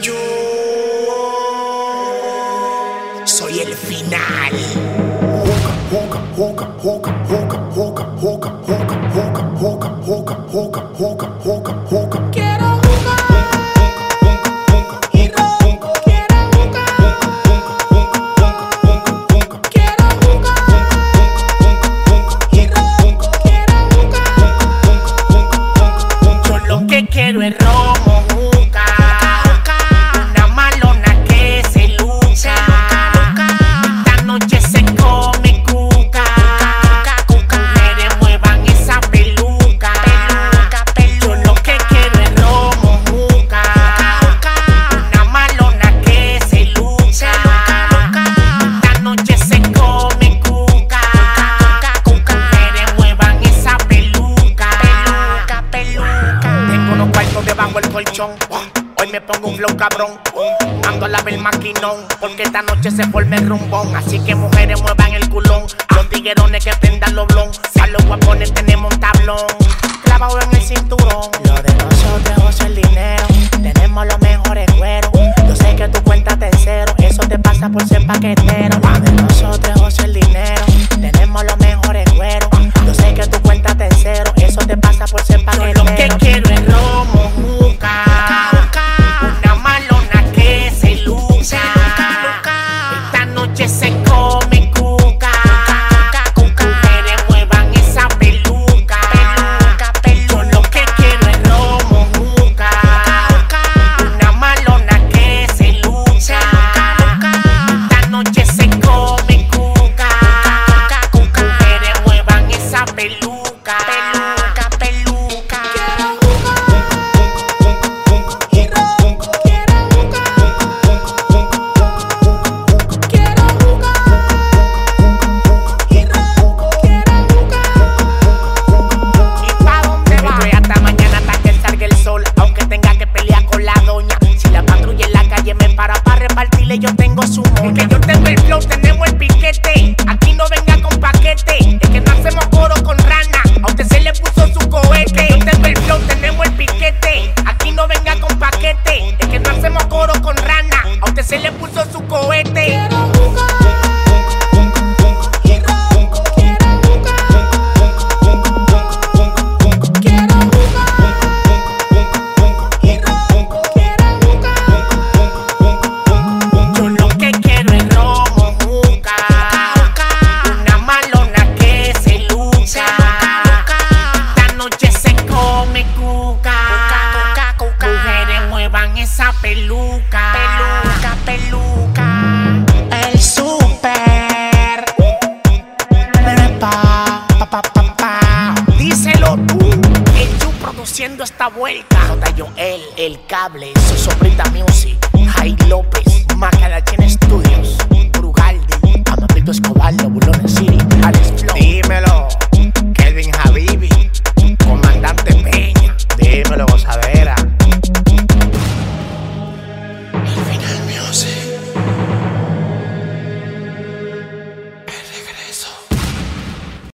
Yo soy el final. Quiero quiero el romo, juca, una malona que se luca. Esta noche se come cuca. Mujeres muevan esa peluca. Yo lo que quiero es romo, juca, una malona que se luca. Esta noche se come cuca. Mujeres muevan esa peluca. Tengo unos cuartos debajo del colchón. Hoy me pongo un flow cabrón. Ando a la ver maquinón, porque esta noche se forma el rumbón. Así que mujeres muevan el culón. Los tiguerones que prendan los blon. A los guapones tenemos un tablón clavado en el cinturón. Lo de nosotros es el dinero. Tenemos los mejores cueros. Yo sé que tu cuenta te cero. Eso te pasa por ser paquetero. Lo de nosotros es el dinero. Tenemos los mejores cueros. Yo sé que tu cuenta te cero. Eso te pasa por ser paquetero. Yo lo que quiero es romo, juca, una malona que se luca. Esta noche se come cuca. Mujeres muevan esa peluca. Yo lo que quiero es romo, juca, una malona que se luca. Esta noche se come cuca. Mujeres muevan esa peluca. Yo tengo su moña. Es que yo tengo el flow, tenemos el piquete. Aquí no venga con paquete. Es que no hacemos coro con rana. A usted se le puso su cohete. Yo tengo el flow, tenemos el piquete. Aquí no venga con paquete. Es que no hacemos coro con rana. A usted se le puso su cohete. Peluca. El super. Díselo tú. El Yu produciendo esta vuelta. J. Joel, el cable. Su sobrita music. Jai López. Macala